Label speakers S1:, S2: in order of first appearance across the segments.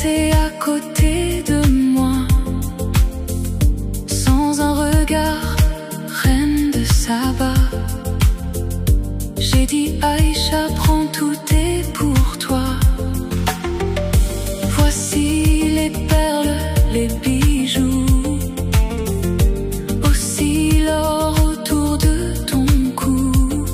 S1: passé à côté de moi, sans un regard, reine de Saba. J'ai dit Aïcha, prends, tout est pour toi. Voici les perles, les bijoux, aussi l'or autour de ton cou,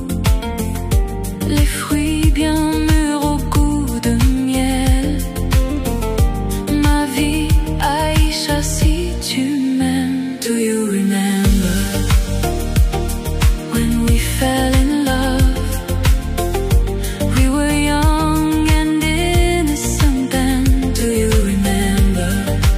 S1: les fruits bien mûrs au goût de miel. Ma vie, Aïcha, si tu m'aimes. Do you remember when we fell in love? We were young and innocent then. Do you remember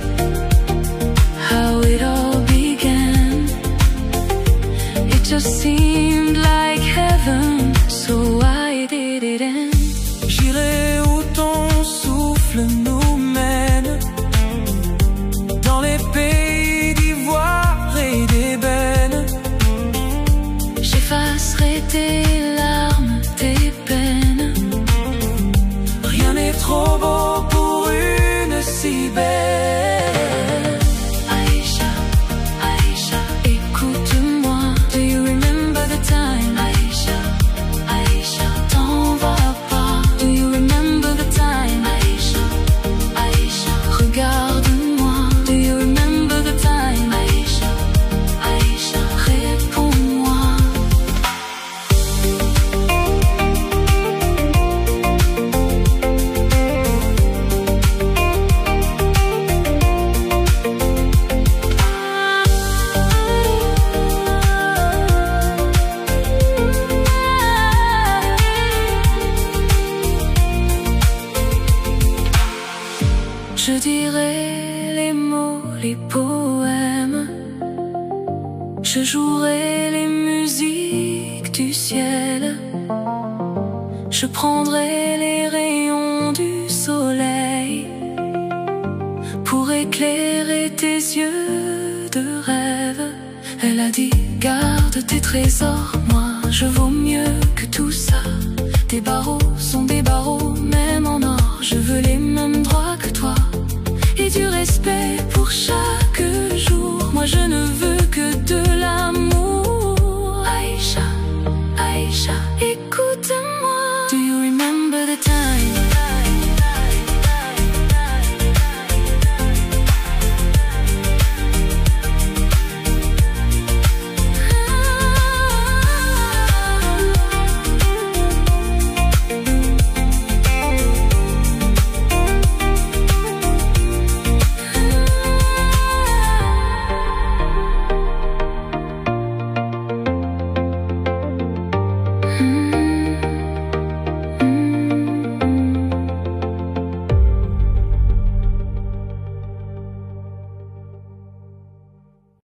S1: how it all began? It just seemed like heaven, so I did it. And
S2: j'irai où ton souffle nous mène, dans les pays d'ivoire et d'ébène.
S1: j'effacerai tes larmes, tes peines.
S2: Rien n'est trop beau pour une si belle.
S1: Aïcha, Aïcha, écoute-moi. Do you remember the time? Aïcha, Aïcha, t'en vas pas. Do you remember the time? Aïcha, Aïcha, regarde-moi. Do you remember the time? Aïcha, Aïcha, réponds-moi. Je dirai les mots, les poèmes. Je jouerai les musiques du ciel. Je prendrai les rayons du soleil pour éclairer tes yeux de rêve. Elle a dit, garde tes trésors, moi je vaux mieux que tout ça. Tes barreaux sont des barreaux, même en or. Je veux les mêmes droits que toi et du respect pour chaque jour. Moi je ne veux que de l'amour. Aïcha, Aïcha,